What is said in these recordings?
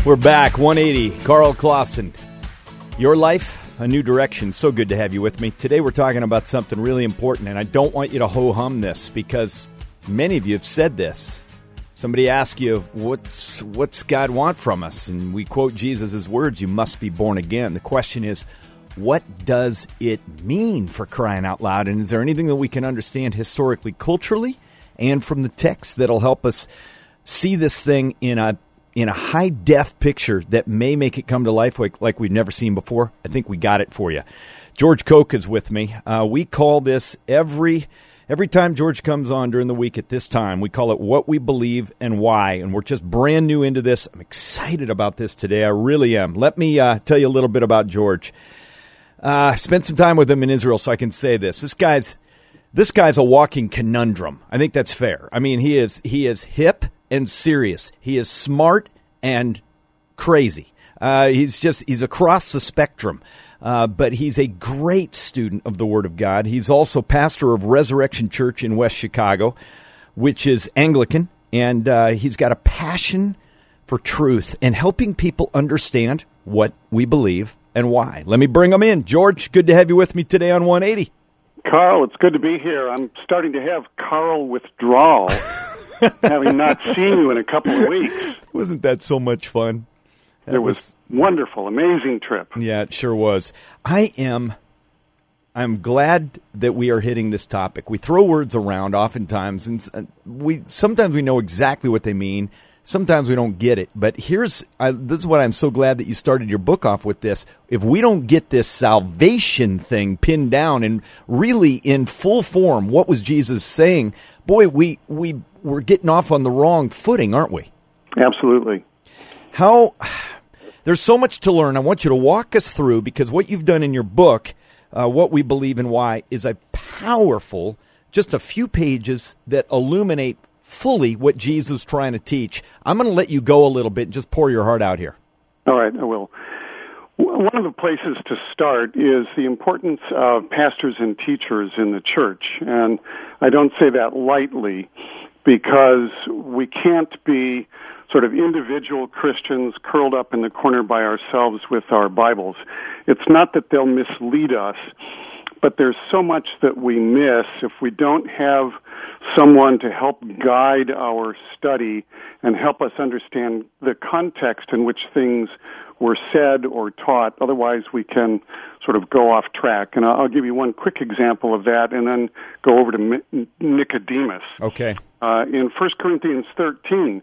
We're back, 180, Carl Clausen. Your life, a new direction. So good to have you with me. Today we're talking about something really important, and I don't want you to ho-hum this because many of you have said this. Somebody asks you, what's God want from us? And we quote Jesus' words, you must be born again. The question is, what does it mean, for crying out loud? And is there anything that we can understand historically, culturally, and from the text that'll help us see this thing in a high-def picture that may make it come to life like we've never seen before? I think we got it for you. George Koch is with me. We call this every time George comes on during the week at this time, we call it What We Believe and Why. And we're just brand new into this. I'm excited about this today. I really am. Let me tell you a little bit about George. I spent some time with him in Israel, so I can say this. This guy's a walking conundrum. I think that's fair. I mean, he is hip and serious. He is smart and crazy. He's across the spectrum. But he's a great student of the Word of God. He's also pastor of Resurrection Church in West Chicago, which is Anglican. And he's got a passion for truth and helping people understand what we believe and why. Let me bring him in. George, good to have you with me today on 180. Carl, it's good to be here. I'm starting to have Carl withdrawal, having not seen you in a couple of weeks. Wasn't that so much fun? It was wonderful, amazing trip. Yeah, it sure was. I'm glad that we are hitting this topic. We throw words around oftentimes, and sometimes we know exactly what they mean. Sometimes we don't get it. But this is what I'm so glad that you started your book off with this. If we don't get this salvation thing pinned down and really in full form, what was Jesus saying? Boy, we're getting off on the wrong footing, aren't we? Absolutely. There's so much to learn. I want you to walk us through, because what you've done in your book, What We Believe and Why, is a powerful, just a few pages that illuminate fully what Jesus was trying to teach. I'm going to let you go a little bit and just pour your heart out here. All right, I will. One of the places to start is the importance of pastors and teachers in the church. And I don't say that lightly, because we can't be sort of individual Christians curled up in the corner by ourselves with our Bibles. It's not that they'll mislead us, but there's so much that we miss if we don't have someone to help guide our study and help us understand the context in which things were said or taught. Otherwise, we can sort of go off track. And I'll give you one quick example of that and then go over to Nicodemus. Okay. In 1 Corinthians 13,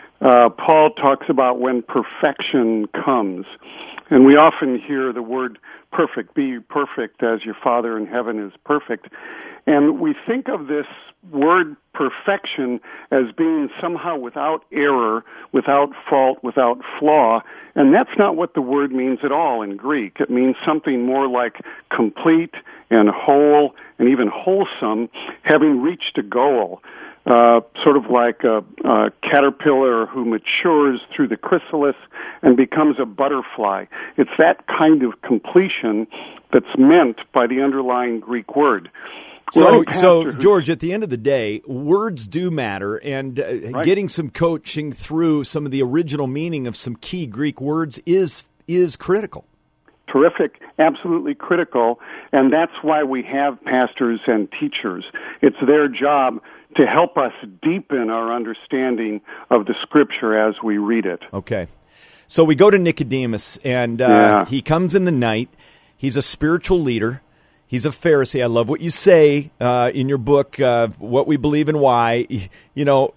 Paul talks about when perfection comes. And we often hear the word perfect, be perfect as your Father in heaven is perfect. And we think of this word perfection as being somehow without error, without fault, without flaw. And that's not what the word means at all in Greek. It means something more like complete and whole and even wholesome, having reached a goal. Sort of like a caterpillar who matures through the chrysalis and becomes a butterfly. It's that kind of completion that's meant by the underlying Greek word. So George, at the end of the day, words do matter, and right. Getting some coaching through some of the original meaning of some key Greek words is critical. Terrific, absolutely critical, and that's why we have pastors and teachers. It's their job to help us deepen our understanding of the Scripture as we read it. Okay. So we go to Nicodemus, and he comes in the night. He's a spiritual leader. He's a Pharisee. I love what you say in your book, What We Believe and Why. You know,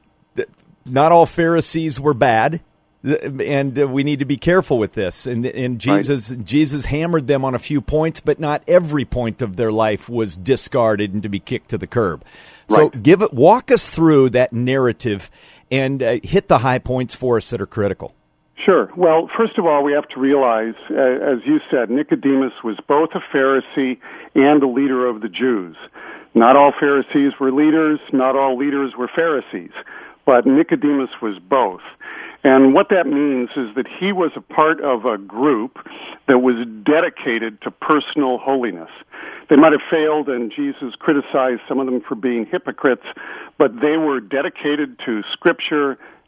not all Pharisees were bad, and we need to be careful with this. And Jesus hammered them on a few points, but not every point of their life was discarded and to be kicked to the curb. So walk us through that narrative and hit the high points for us that are critical. Sure. Well, first of all, we have to realize, as you said, Nicodemus was both a Pharisee and a leader of the Jews. Not all Pharisees were leaders, not all leaders were Pharisees, but Nicodemus was both. And what that means is that he was a part of a group that was dedicated to personal holiness. They might have failed, and Jesus criticized some of them for being hypocrites, but they were dedicated to Scripture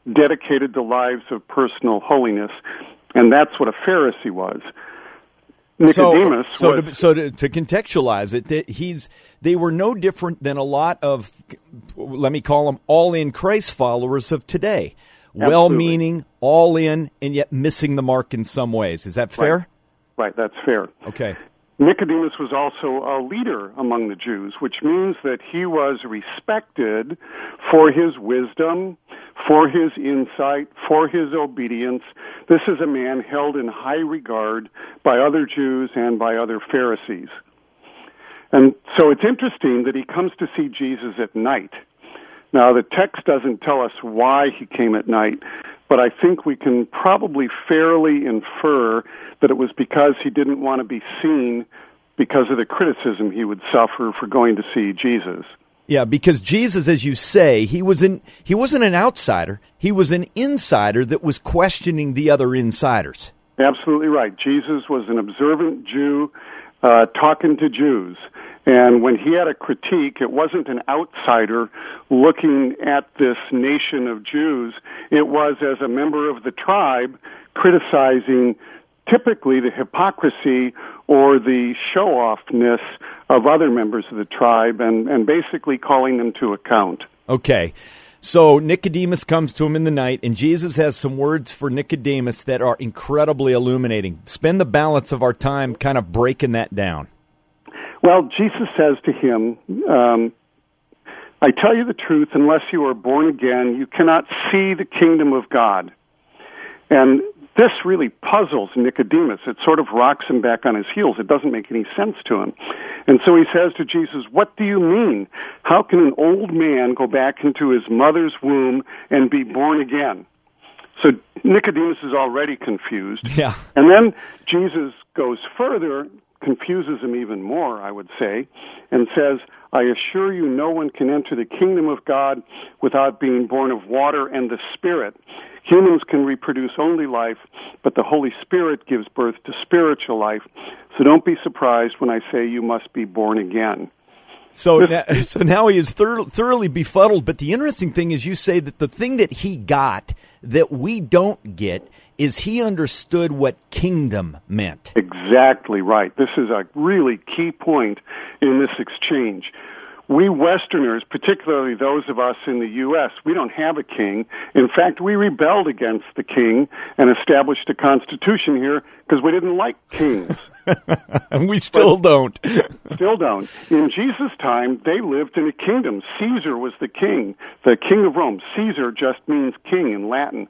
dedicated to lives of personal holiness, and that's what a Pharisee was. Nicodemus so to contextualize it, they were no different than a lot of, let me call them, all-in Christ followers of today. Absolutely. Well-meaning, all-in, and yet missing the mark in some ways. Is that fair? Right, that's fair. Okay. Nicodemus was also a leader among the Jews, which means that he was respected for his wisdom, for his insight, for his obedience. This is a man held in high regard by other Jews and by other Pharisees. And so it's interesting that he comes to see Jesus at night. Now, the text doesn't tell us why he came at night, but I think we can probably fairly infer that it was because he didn't want to be seen because of the criticism he would suffer for going to see Jesus. Yeah, because Jesus, as you say, he wasn't an outsider. He was an insider that was questioning the other insiders. Absolutely right. Jesus was an observant Jew talking to Jews. And when he had a critique, it wasn't an outsider looking at this nation of Jews. It was as a member of the tribe criticizing typically the hypocrisy or the show-offness of other members of the tribe and basically calling them to account. Okay. So Nicodemus comes to him in the night, and Jesus has some words for Nicodemus that are incredibly illuminating. Spend the balance of our time kind of breaking that down. Well, Jesus says to him, I tell you the truth, unless you are born again, you cannot see the kingdom of God. And this really puzzles Nicodemus. It sort of rocks him back on his heels. It doesn't make any sense to him. And so he says to Jesus, what do you mean? How can an old man go back into his mother's womb and be born again? So Nicodemus is already confused. Yeah. And then Jesus goes further, confuses him even more, I would say, and says, I assure you no one can enter the kingdom of God without being born of water and the Spirit. Humans can reproduce only life, but the Holy Spirit gives birth to spiritual life. So don't be surprised when I say you must be born again. So now he is thoroughly befuddled, but the interesting thing is you say that the thing that he got that we don't get is he understood what kingdom meant. Exactly right. This is a really key point in this exchange. We Westerners, particularly those of us in the U.S., we don't have a king. In fact, we rebelled against the king and established a constitution here because we didn't like kings. And we still don't. Still don't. In Jesus' time, they lived in a kingdom. Caesar was the king of Rome. Caesar just means king in Latin.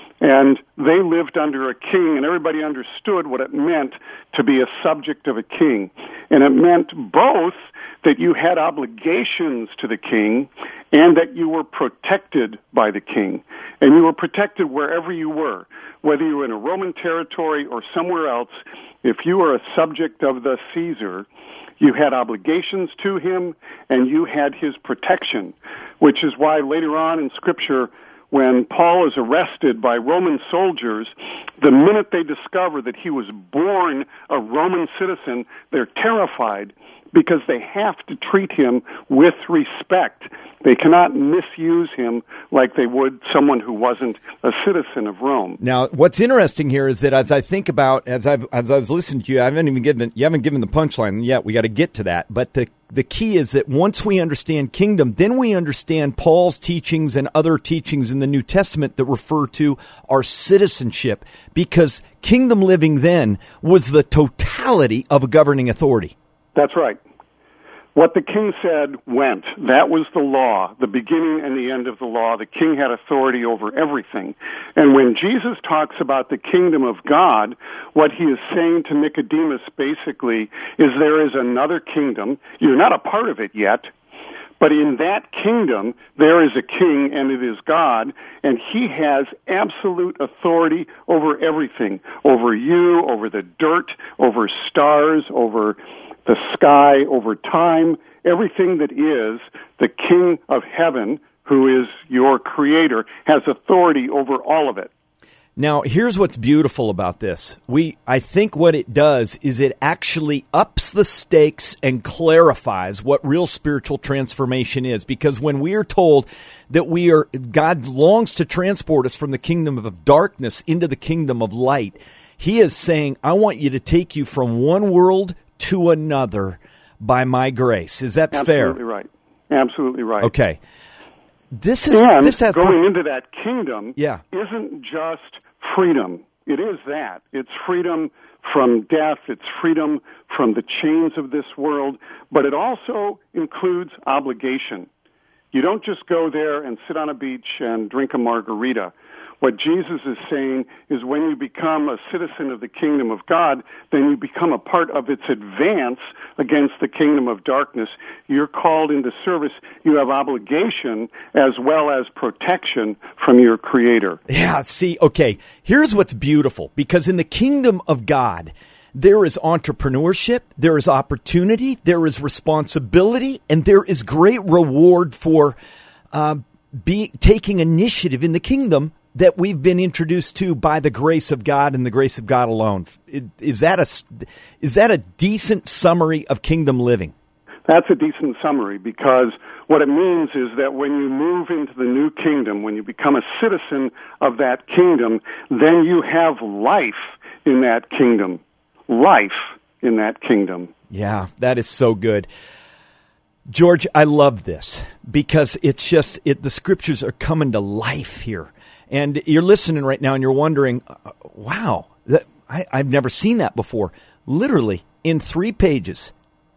And they lived under a king, and everybody understood what it meant to be a subject of a king. And it meant both that you had obligations to the king and that you were protected by the king. And you were protected wherever you were, whether you were in a Roman territory or somewhere else. If you were a subject of the Caesar, you had obligations to him and you had his protection, which is why later on in Scripture, when Paul is arrested by Roman soldiers, the minute they discover that he was born a Roman citizen, they're terrified because they have to treat him with respect. They cannot misuse him like they would someone who wasn't a citizen of Rome. Now, what's interesting here is that as I think about, as I was listening to you, you haven't given the punchline yet. We got to get to that. But the key is that once we understand kingdom, then we understand Paul's teachings and other teachings in the New Testament that refer to our citizenship, because kingdom living then was the totality of a governing authority. That's right. What the king said went. That was the law, the beginning and the end of the law. The king had authority over everything. And when Jesus talks about the kingdom of God, what he is saying to Nicodemus basically is there is another kingdom. You're not a part of it yet, but in that kingdom there is a king, and it is God, and he has absolute authority over everything, over you, over the dirt, over stars, over the sky, over time, everything that is. The King of Heaven, who is your creator, has authority over all of it. Now, here's what's beautiful about this. I think what it does is it actually ups the stakes and clarifies what real spiritual transformation is. Because when we are told that God longs to transport us from the kingdom of darkness into the kingdom of light, he is saying, I want you to take you from one world to another by my grace. Is that fair? Absolutely right. Absolutely right. Okay. Going into that kingdom Yeah. isn't just freedom. It is that. It's freedom from death. It's freedom from the chains of this world. But it also includes obligation. You don't just go there and sit on a beach and drink a margarita. What Jesus is saying is when you become a citizen of the kingdom of God, then you become a part of its advance against the kingdom of darkness. You're called into service. You have obligation as well as protection from your Creator. Yeah, see, okay, here's what's beautiful. Because in the kingdom of God, there is entrepreneurship, there is opportunity, there is responsibility, and there is great reward for taking initiative in the kingdom that we've been introduced to by the grace of God and the grace of God alone. Is that a decent summary of kingdom living? That's a decent summary, because what it means is that when you move into the new kingdom, when you become a citizen of that kingdom, then you have life in that kingdom. Life in that kingdom. Yeah, that is so good. George, I love this because it's just, the scriptures are coming to life here. And you're listening right now and you're wondering, wow, I've never seen that before. Literally, in 3 pages,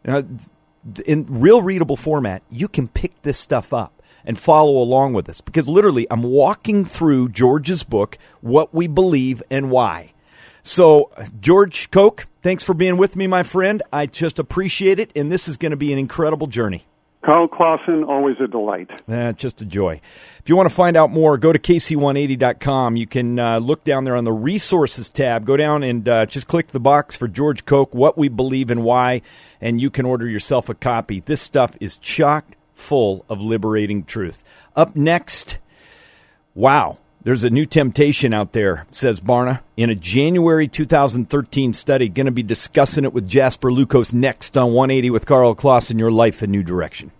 in real readable format, you can pick this stuff up and follow along with us. Because literally, I'm walking through George's book, What We Believe and Why. So, George Koch, thanks for being with me, my friend. I just appreciate it, and this is going to be an incredible journey. Carl Clausen, always a delight. Just a joy. If you want to find out more, go to KC180.com. You can look down there on the resources tab. Go down and just click the box for George Koch, What We Believe and Why, and you can order yourself a copy. This stuff is chock full of liberating truth. Up next, wow, there's a new temptation out there, says Barna, in a January 2013 study. Going to be discussing it with Jasper Lukos next on 180 with Carl Clausen, Your Life, A New Direction.